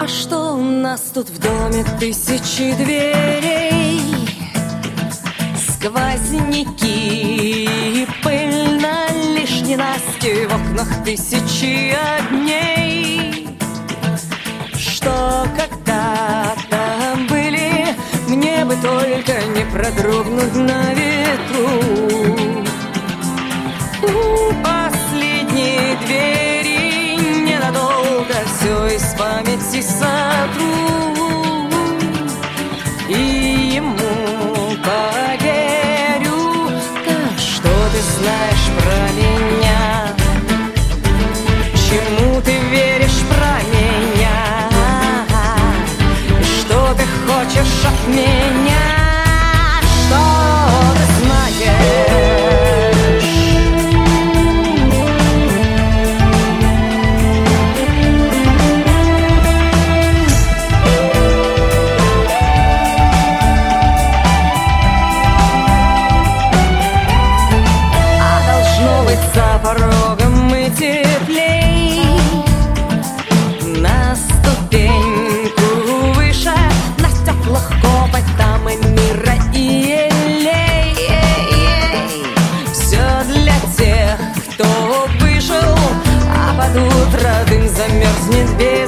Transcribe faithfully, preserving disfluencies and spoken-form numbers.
что у нас тут в доме тысячи дверей, сквозняки, пыльно лишь ненастье в окнах тысячи огней, что когда-то были, мне бы только не продрогнуть на ветру. У последней двери ненадолго все из памяти сотру, и ему поверю. Да что ты знаешь про меня? Чему ты веришь про меня? Что ты хочешь от меня? Что ты знаешь? За порогом и теплей, на ступеньку выше, на стеклах копоть и мира и елей. Все для тех, кто выжил, а под утро дым замерзнет берег.